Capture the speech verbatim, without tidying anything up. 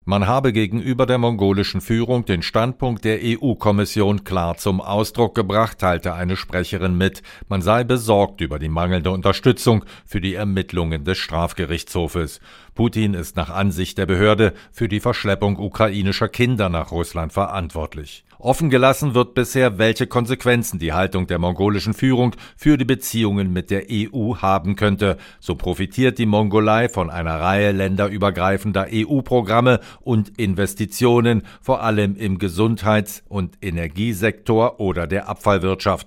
Man habe gegenüber der mongolischen Führung den Standpunkt der E U-Kommission klar zum Ausdruck gebracht, teilte eine Sprecherin mit. Man sei besorgt über die mangelnde Unterstützung für die Ermittlungen des Strafgerichtshofes. Putin ist nach Ansicht der Behörde für die Verschleppung ukrainischer Kinder nach Russland verantwortlich. Offen gelassen wird bisher, welche Konsequenzen die Haltung der mongolischen Führung für die Beziehungen mit der E U haben könnte. So profitiert die Mongolei von einer Reihe länderübergreifender E U-Programme und Investitionen, vor allem im Gesundheits- und Energiesektor oder der Abfallwirtschaft.